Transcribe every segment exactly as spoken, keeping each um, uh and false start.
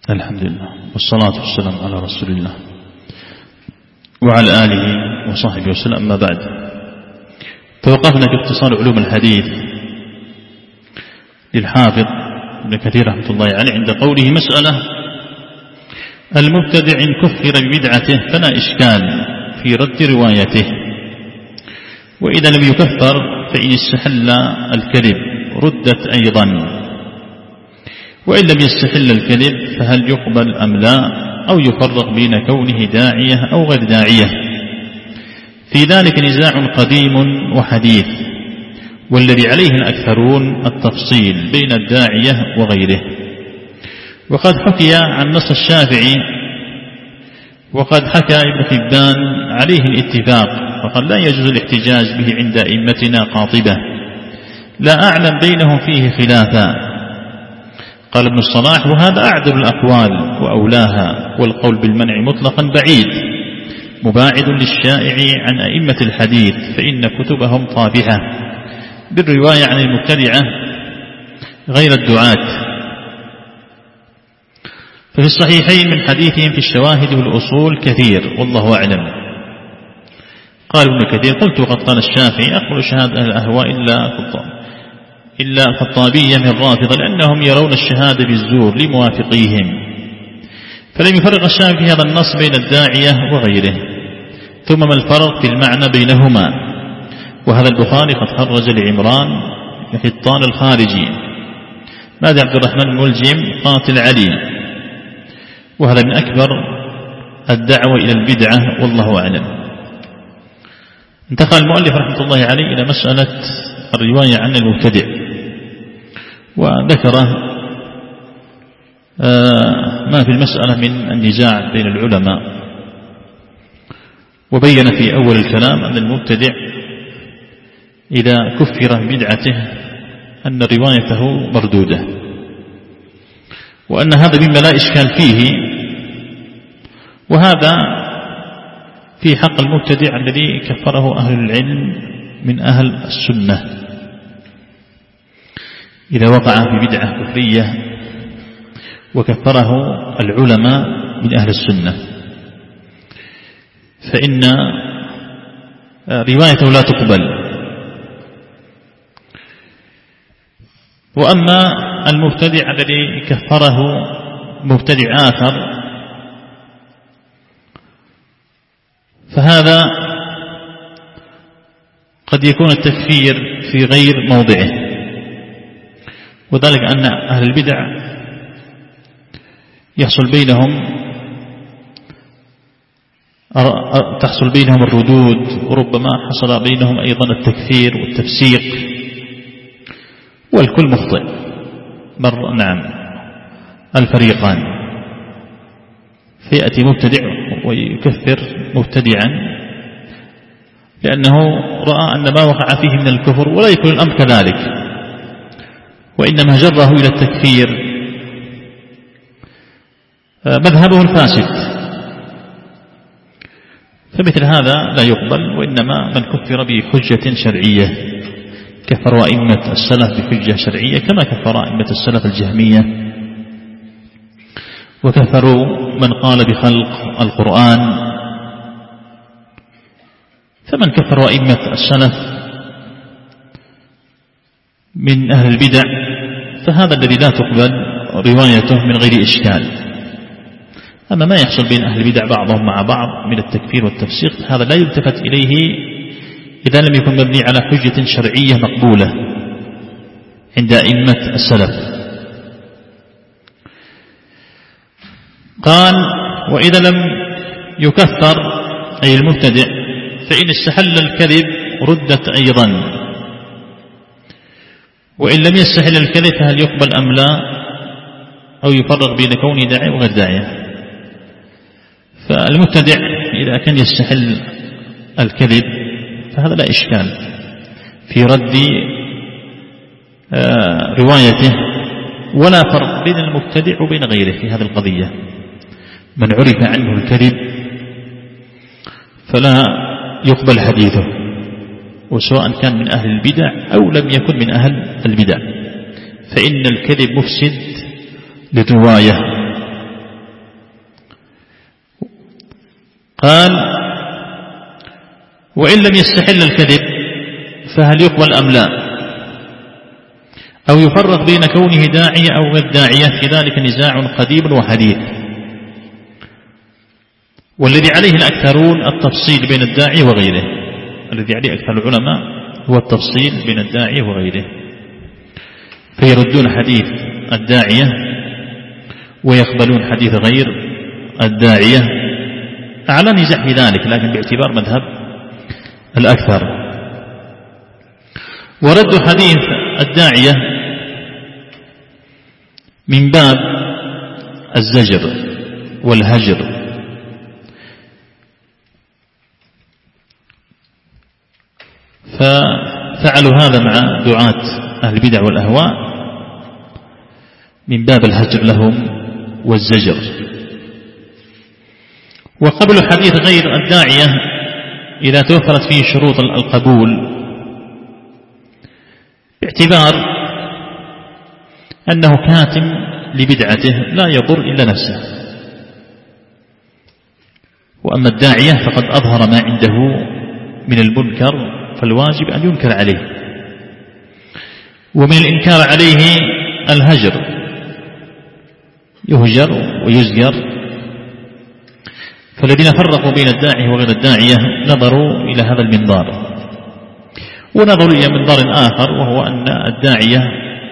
الحمد لله والصلاة والسلام على رسول الله وعلى آله وصحبه وسلم. أما بعد، توقفنا في اختصار علوم الحديث للحافظ ابن كثير رحمة الله عليه عند قوله: مسألة المبتدع إن كفر ببدعته فلا إشكال في رد روايته، وإذا لم يكفر فإن استحل الكذب ردت أيضا، وإن لم يستحل الكذب فهل يقبل أم لا، أو يفرق بين كونه داعية أو غير داعية. في ذلك نزاع قديم وحديث، والذي عليه الأكثرون التفصيل بين الداعية وغيره. وقد حكي عن نص الشافعي، وقد حكى ابن حبان عليه الاتفاق، فقال لا يجوز الاحتجاج به عند أئمتنا قاطبة، لا أعلم بينهم فيه خلافا. قال ابن الصلاح: وهذا أعدل الأقوال وأولاها، والقول بالمنع مطلقا بعيد مباعد للشائع عن أئمة الحديث، فإن كتبهم طابعة بالرواية عن المبتدعة غير الدعاة. ففي الصحيحين من حديثهم في الشواهد والأصول كثير، والله أعلم. قال ابن كثير: قلت وقد قال الشافعي: أقبل شهادة الأهواء إلا إلا الخطابية من رافضة، لأنهم يرون الشهادة بالزور لموافقيهم. فلم يفرق الشافعي في هذا النص بين الداعية وغيره. ثم ما الفرق في المعنى بينهما؟ وهذا البخاري قد خرج لعمران حطان الخارجي ماذا عبد الرحمن الملجم قاتل علي، وهذا من أكبر الدعوة إلى البدعة، والله أعلم. انتقل المؤلف رحمة الله عليه إلى مسألة الرواية عن المبتدع، وذكر ما في المسألة من النزاع بين العلماء، وبين في أول الكلام أن المبتدع إذا كفر بدعته أن روايته مردودة، وأن هذا مما لا إشكال فيه، وهذا في حق المبتدع الذي كفره أهل العلم من أهل السنة. إذا وقع في بدعة كفرية وكفره العلماء من أهل السنة فإن روايته لا تقبل. وأما المبتدع الذي كفره مبتدع آخر فهذا قد يكون التكفير في غير موضعه، وذلك أن أهل البدع يحصل بينهم تحصل بينهم الردود، وربما حصل بينهم أيضا التكفير والتفسيق، والكل مخطئ مر نعم الفريقان. فيأتي مبتدع ويكفر مبتدعا لأنه رأى أن ما وقع فيه من الكفر، ولا يكون الأمر كذلك، وإنما جره إلى التكفير مذهبه الفاسد. فمثل هذا لا يقبل، وإنما من كفر بحجة شرعية كفر أئمة السلف بحجة شرعية، كما كفر أئمة السلف الجهمية، وكفروا من قال بخلق القرآن. فمن كفر أئمة السلف من أهل البدع فهذا الذي لا تقبل روايته من غير إشكال. أما ما يحصل بين أهل البدع بعضهم مع بعض من التكفير والتفسيق هذا لا يلتفت إليه إذا لم يكن مبني على حجة شرعية مقبولة عند أئمة السلف. قال: وإذا لم يكفر أي المبتدع فإن استحل الكذب ردت أيضا، وإن لم يستحل الكذب فهل يقبل أم لا، أو يفرق بين كونه داعية وغير داعية. فالمبتدع إذا كان يستحل الكذب فهذا لا إشكال في رد روايته، ولا فرق بين المبتدع وبين غيره في هذه القضية. من عرف عنه الكذب فلا يقبل حديثه، وسواء كان من أهل البدع أو لم يكن من أهل البدع، فإن الكذب مفسد للرواية، قال: وإن لم يستحل الكذب فهل يقبل أم لا؟ أو يفرق بين كونه داعية أو غير داعية؟ في ذلك نزاع قديم وحديث، والذي عليه الأكثرون التفصيل بين الداعي وغيره. الذي عليه أكثر العلماء هو التفصيل بين الداعي وغيره، فيردون حديث الداعية ويقبلون حديث غير الداعية، أعلى نزاع في ذلك، لكن باعتبار مذهب الأكثر. ورد حديث الداعية من باب الزجر والهجر، ففعلوا هذا مع دعاة أهل البدع والأهواء من باب الهجر لهم والزجر. وقبل حديث غير الداعية إذا توفرت فيه شروط القبول، باعتبار أنه كاتم لبدعته لا يضر إلا نفسه، وأما الداعية فقد أظهر ما عنده من المنكر فالواجب أن ينكر عليه، ومن الإنكار عليه الهجر، يهجر ويزجر. فالذين فرقوا بين الداعي وغير الداعية نظروا إلى هذا المنظار، ونظروا إلى منظار آخر، وهو أن الداعية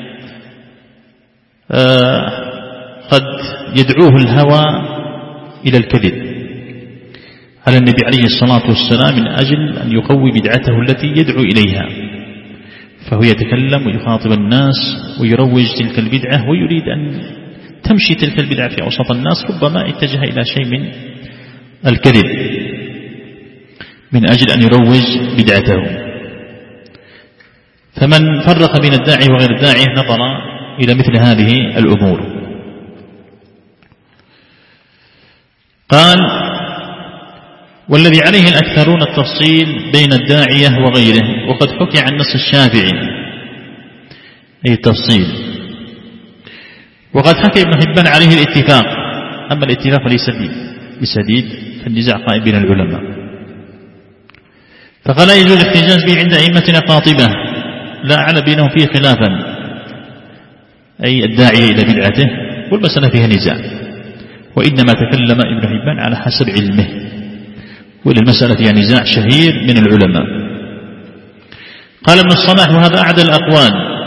آه قد يدعوه الهوى إلى الكذب على النبي عليه الصلاة والسلام من أجل أن يقوي بدعته التي يدعو إليها، فهو يتكلم ويخاطب الناس ويروج تلك البدعة ويريد أن تمشي تلك البدعة في أوسط الناس، ربما اتجه إلى شيء من الكذب من أجل أن يروج بدعته. فمن فرق بين الداعي وغير الداعي نظر إلى مثل هذه الأمور. قال: والذي عليه الأكثرون التفصيل بين الداعية وغيره، وقد حكي عن نص الشافعي أي التفصيل، وقد حكي ابن حبان عليه الاتفاق، أما الاتفاق فليس بسديد، فالنزاع قائم بين العلماء. فقال: لا يجوز الاحتجاج به عند أئمتنا قاطبة لا أعلم بينهم فيه خلافا، أي الداعية إلى بدعته، والمسألة فيها نزاع، وإنما تكلم ابن حبان على حسب علمه، وللمسألة فيها نزاع شهير من العلماء. قال ابن الصلاح: وهذا أعدى الأقوال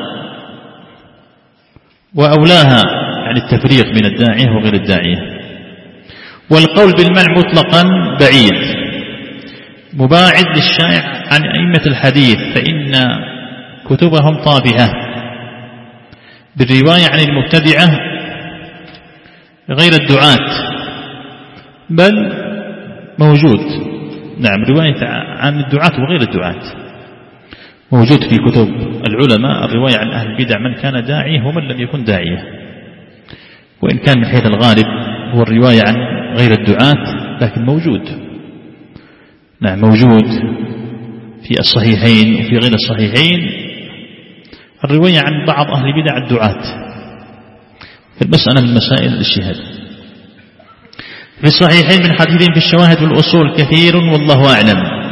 وأولاها، يعني التفريق بين الداعية وغير الداعية. والقول بالمنع مطلقا بعيد مباعد للشائع عن أئمة الحديث، فإن كتبهم طابعة بالرواية عن المبتدعة غير الدعاة، بل موجود، نعم، رواية عن الدعاة وغير الدعاة موجود في كتب العلماء، الرواية عن أهل البدع من كان داعية ومن لم يكن داعية، وإن كان من حيث الغالب هو الرواية عن غير الدعاة، لكن موجود، نعم، موجود في الصحيحين وفي غير الصحيحين الرواية عن بعض أهل البدع الدعاة، المسألة من مسائل الاجتهاد. في الصحيحين من حديث في الشواهد والأصول كثير والله أعلم.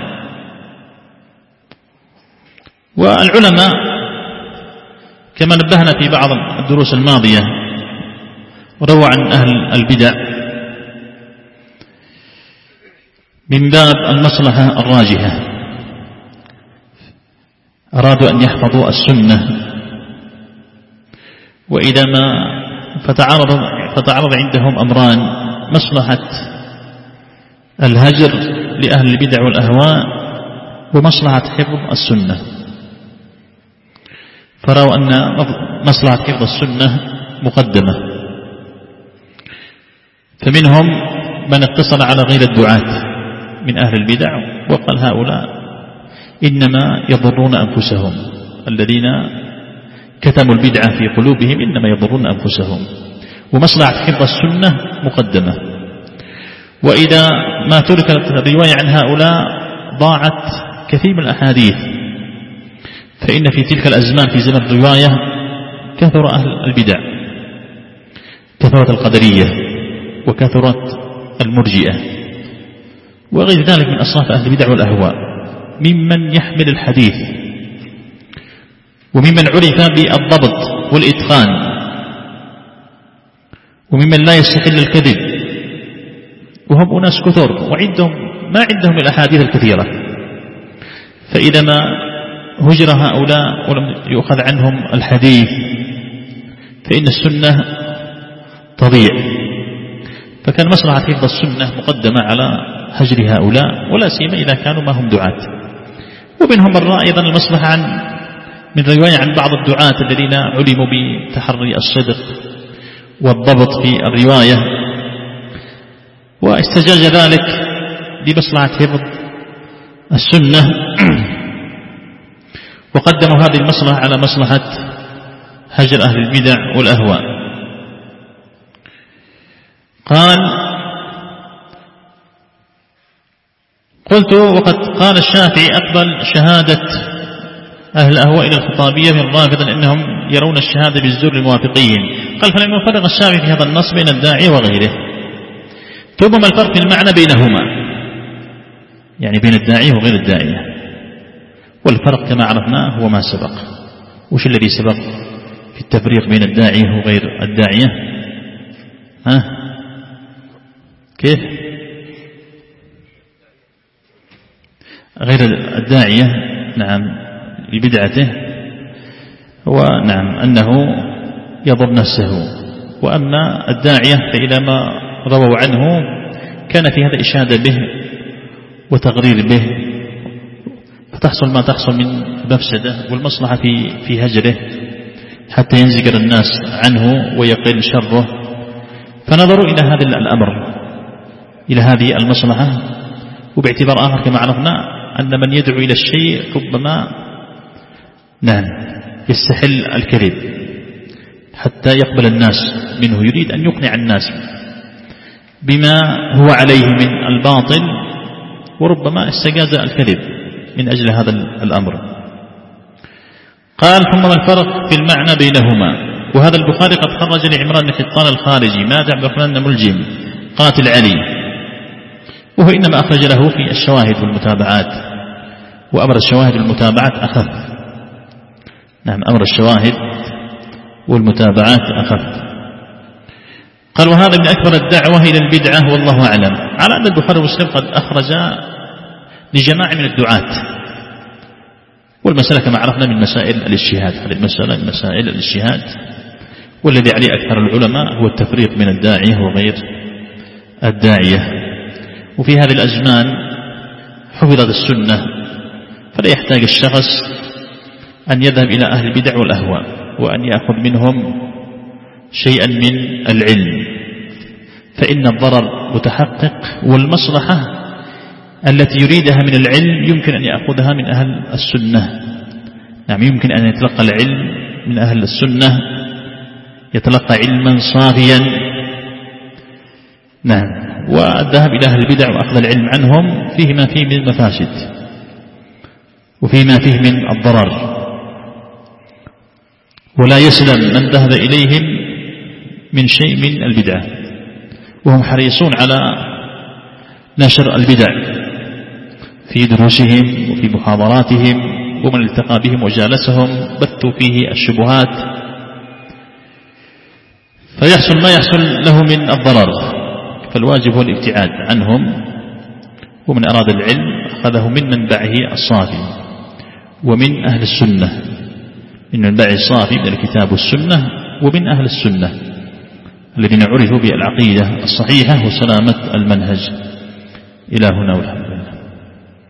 والعلماء كما نبهنا في بعض الدروس الماضية روى عن أهل البدع من باب المصلحة الراجحة، أرادوا أن يحفظوا السنة، وإذا ما فتعرض, فتعرض عندهم أمران: مصلحة الهجر لأهل البدع والأهواء ومصلحة حفظ السنة، فرأوا أن مصلحة حفظ السنة مقدمة، فمنهم من اقتصر على غير الدعاة من أهل البدع وقال: هؤلاء إنما يضرون أنفسهم، الذين كتموا البدعة في قلوبهم إنما يضرون أنفسهم، ومصلحة حفظ السنة مقدمة. وإذا ما تركت الرواية عن هؤلاء ضاعت كثير من الأحاديث، فإن في تلك الأزمان في زمن الرواية كثر أهل البدع، كثرت القدرية وكثرت المرجئة وغير ذلك من أصناف أهل البدع والأهواء، ممن يحمل الحديث وممن عرف بالضبط والإتقان وممن لا يستحل الكذب، وهم أناس كثر وعندهم ما عندهم الأحاديث الكثيرة، فإذا ما هجر هؤلاء ولم يؤخذ عنهم الحديث فإن السنة تضيع. فكان مصلحة حفظ السنة مقدمة على هجر هؤلاء، ولا سيما إذا كانوا ما هم دعاة. ومنهم من رأى أيضا المصلحة عن من رواية عن بعض الدعاة الذين علموا بتحري الصدق والضبط في الرواية، واستجاز ذلك لمصلحة حفظ السنة، وقدموا هذه المصلحة على مصلحة هجر أهل البدع والأهواء. قال: قلت: وقد قال الشافعي أقبل شهادة أهل الأهواء إلى الخطابية من رافض أنهم يرون الشهادة بالزور الموافقين. قال: فلم يفرق الشافعي في هذا النص بين الداعية وغيره. ثم ما الفرق في المعنى بينهما، يعني بين الداعية وغير الداعية؟ والفرق كما عرفناه هو ما سبق. وش الذي سبق في التفريق بين الداعية وغير الداعية؟ ها؟ كيف؟ غير الداعية نعم لبدعته هو نعم أنه يضر نفسه، وأما الداعية فإلى ما رووا عنه كان في هذا إشادة به وتغرير به، فتحصل ما تحصل من مفسدة، والمصلحة في في هجره حتى ينزجر الناس عنه ويقل شره. فنظروا إلى هذا الأمر، إلى هذه المصلحة. وباعتبار آخر كما عرفنا أن من يدعو إلى الشيء ربما نعم يستحل الكذب حتى يقبل الناس منه، يريد أن يقنع الناس بما هو عليه من الباطل، وربما استجاز الكذب من أجل هذا الأمر. قال: ثم ما الفرق في المعنى بينهما؟ وهذا البخاري قد خرج لعمران بن حطان الخارجي مات عبد الرحمن بن ملجم قاتل علي، وهو إنما أخرج له في الشواهد والمتابعات، وأمر الشواهد والمتابعات أخف. نعم أمر الشواهد والمتابعات أخف. قال: وهذا من أكبر الدعوة إلى البدعة والله أعلم، على أن البخاري ومسلم قد أخرج لجماعة من الدعاة، والمسألة كما عرفنا من مسائل الاجتهاد. هذه المسألة من مسائل الاجتهاد، والذي عليه أكثر العلماء هو التفريق بين الداعية وغير الداعية. وفي هذه الأزمان حفظت السنة، فلا يحتاج الشخص أن يذهب إلى أهل البدع والأهواء وأن يأخذ منهم شيئا من العلم، فإن الضرر متحقق، والمصلحة التي يريدها من العلم يمكن أن يأخذها من أهل السنة. نعم يمكن أن يتلقى العلم من أهل السنة، يتلقى علما صافيا. نعم والذهاب إلى أهل البدع وأخذ العلم عنهم فيه ما فيه من المفاسد وفيه ما فيه من الضرر، ولا يسلم من ذهب إليهم من شيء من البدعة، وهم حريصون على نشر البدع في دروسهم وفي محاضراتهم، ومن التقى بهم وجالسهم بثوا فيه الشبهات، فيحصل ما يحصل له من الضرر. فالواجب هو الابتعاد عنهم، ومن أراد العلم أخذه من منبعه الصافي ومن أهل السنة، من منبعه الصافي من الكتاب والسنة، ومن أهل السنة الذين عرفوا بالعقيدة الصحيحة وسلامة المنهج. إلى هنا والحمد.